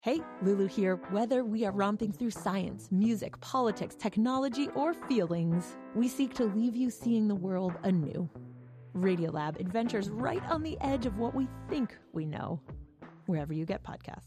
Hey, Lulu here. Whether we are romping through science, music, politics, technology, or feelings, we seek to leave you seeing the world anew. Radiolab adventures right on the edge of what we think we know, wherever you get podcasts.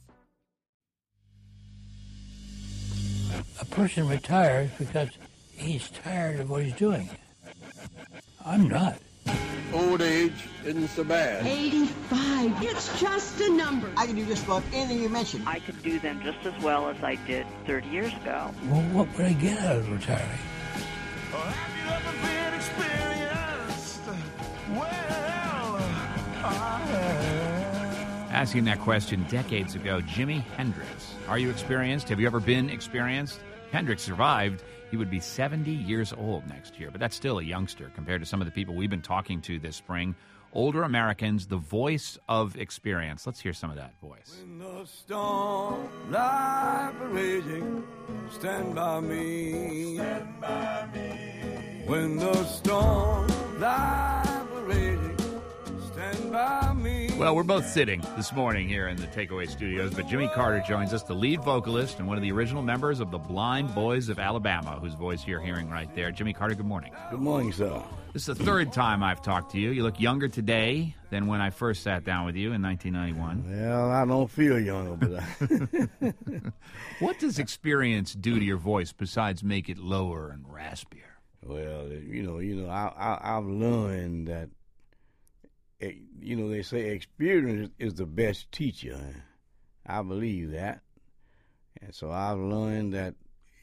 A person retires because he's tired of what he's doing. I'm not. Old age isn't so bad. 85. It's just a number. I can do just about anything you mentioned. I could do them just as well as I did 30 years ago. Well, what would I get out of retiring? Have you ever been experienced? Well, I have. Asking that question decades ago, Jimi Hendrix. Are you experienced? Have you ever been experienced? Hendrix survived. He would be 70 years old next year, but that's still a youngster compared to some of the people we've been talking to this spring. Older Americans, the voice of experience. Let's hear some of that voice. When the storm life raging, stand by me. Stand by me. When the storm life raging, stand by me. Well, we're both sitting this morning here in the Takeaway Studios, but Jimmy Carter joins us, the lead vocalist and one of the original members of the Blind Boys of Alabama, whose voice you're hearing right there. Jimmy Carter, good morning. Good morning, sir. This is the third time I've talked to you. You look younger today than when I first sat down with you in 1991. Well, I don't feel younger, but What does experience do to your voice besides make it lower and raspier? well, I've learned that, they say experience is the best teacher. I believe that. And so I've learned that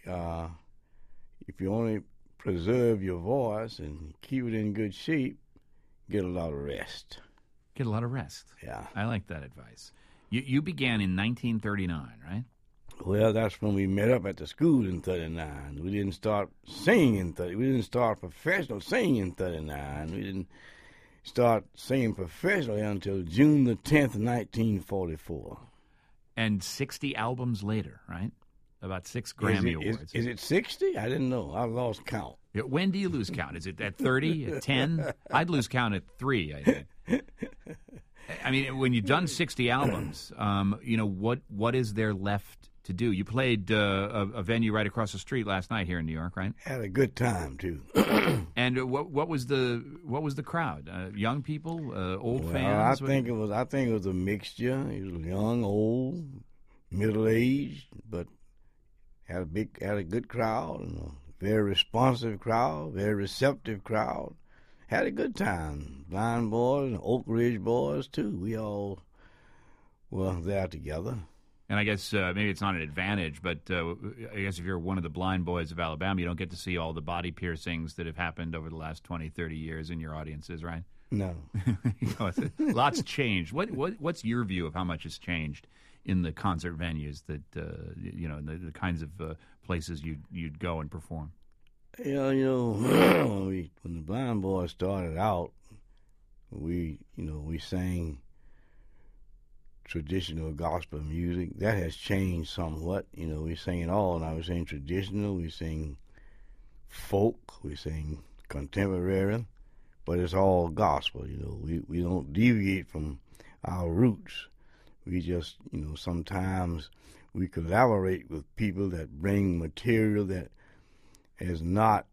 if you only preserve your voice and keep it in good shape, get a lot of rest. Get a lot of rest. Yeah. I like that advice. You began in 1939, right? Well, that's when we met up at the school in 39. We didn't start singing in 39. We didn't start professional singing in 39. We didn't start singing professionally until June the 10th, 1944. And 60 albums later, right? About 6 Grammy Awards. Is it 60? I didn't know. I lost count. When do you lose count? Is it at 30, at 10? I'd lose count at 3, I think. I mean, when you've done 60 albums, what is there left to do? You played a venue right across the street last night here in New York, right? Had a good time, too. And what was the crowd? Young people, old Well, fans? I think it was a mixture. It was young, old, middle aged, but had a good crowd, and a very responsive crowd, very receptive crowd. Had a good time. Blind Boys and Oak Ridge Boys too. We all were there together. And I guess maybe it's not an advantage, but I guess if you're one of the Blind Boys of Alabama, you don't get to see all the body piercings that have happened over the last 20, 30 years in your audiences, right? No. Lots changed. What's your view of how much has changed in the concert venues that, the kinds of places you'd go and perform? When the Blind Boys started out, we sang traditional gospel music. That has changed somewhat. We sing it all now. We sing traditional, we sing folk, we sing contemporary, but it's all gospel. We don't deviate from our roots. We just, sometimes we collaborate with people that bring material that is not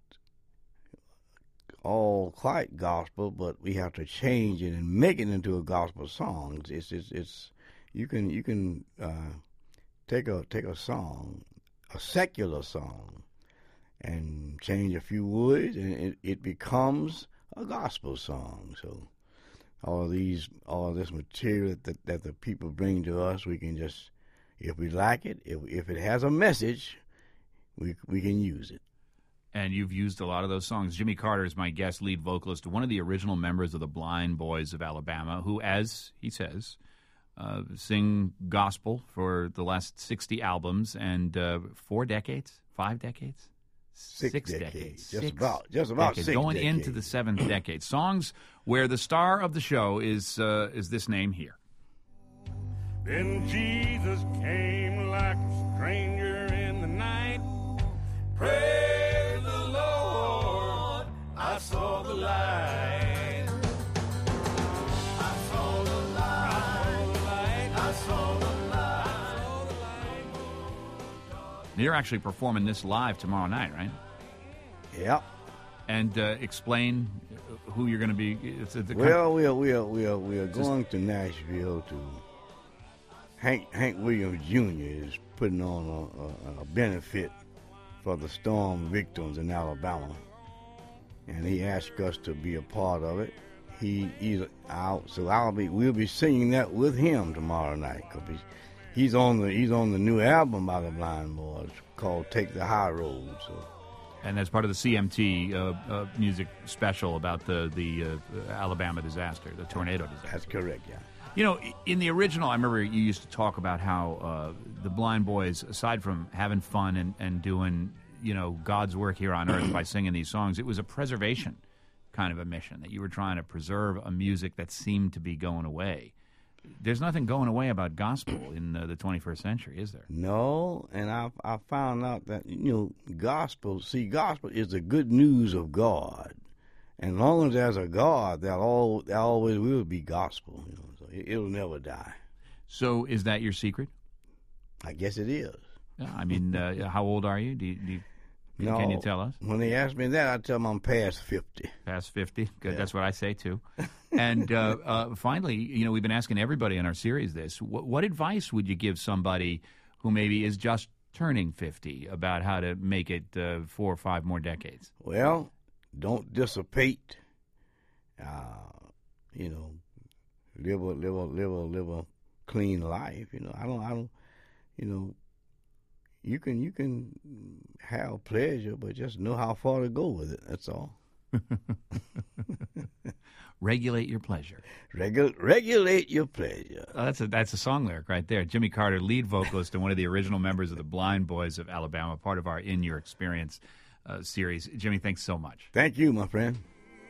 all quite gospel, but we have to change it and make it into a gospel song. It's you can take a song, a secular song, and change a few words, and it becomes a gospel song. So all this material that the people bring to us, we can just, if we like it, if it has a message, we can use it. And you've used a lot of those songs. Jimmy Carter is my guest lead vocalist, one of the original members of the Blind Boys of Alabama, who, as he says, sing gospel for the last 60 albums and 4 decades, 5 decades? 6 decades. Just about decades. 6 going decades. Into the 7th decade. Songs where the star of the show is this name here. Then Jesus came like a stranger in the night. Praise the Lord, I saw the light. I saw the light. I saw the light. You're actually performing this live tomorrow night, right? Yep. And explain who you're going to be. We are going to Nashville to. Hank Williams Jr. is putting on a benefit for the storm victims in Alabama, and he asked us to be a part of it. He's out, so we'll be singing that with him tomorrow night, because he's on the new album by the Blind Boys called "Take the High Road." So. And that's part of the CMT music special about the Alabama disaster, the tornado disaster. That's correct, yeah. You know, in the original, I remember you used to talk about how the Blind Boys, aside from having fun and doing, God's work here on earth by singing these songs, it was a preservation kind of a mission, that you were trying to preserve a music that seemed to be going away. There's nothing going away about gospel in the 21st century, is there? No, and I found out that, gospel is the good news of God. And as long as there's a God, there always will be gospel. So it'll never die. So is that your secret? I guess it is. Yeah, I mean, how old are you? Can you tell us? When they ask me that, I tell them I'm past 50. Past 50? Good. Yeah. That's what I say, too. And finally, we've been asking everybody in our series this. What advice would you give somebody who maybe is just turning 50 about how to make it 4 or 5 more decades? Well, don't dissipate. Live a clean life. You can have pleasure, but just know how far to go with it. That's all. Regulate your pleasure. Regulate your pleasure. That's a song lyric right there. Jimmy Carter, lead vocalist and one of the original members of the Blind Boys of Alabama, part of our In Your Experience series. Jimmy, thanks so much. Thank you, my friend.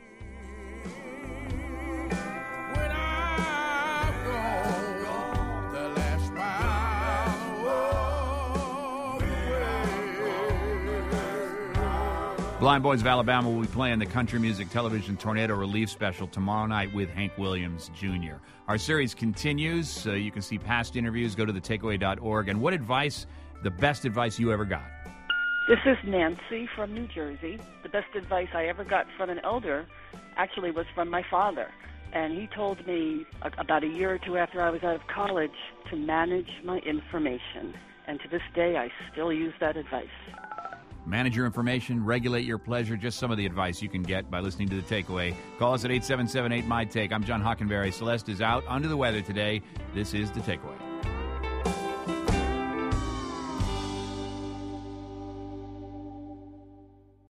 Blind Boys of Alabama will be playing the Country Music Television Tornado Relief Special tomorrow night with Hank Williams Jr. Our series continues. You can see past interviews. Go to thetakeaway.org. And what advice, the best advice you ever got? This is Nancy from New Jersey. The best advice I ever got from an elder actually was from my father. And he told me about a year or two after I was out of college to manage my information. And to this day, I still use that advice. Manage your information, regulate your pleasure, just some of the advice you can get by listening to The Takeaway. Call us at 877-8-MY-TAKE. I'm John Hockenberry. Celeste is out under the weather today. This is The Takeaway.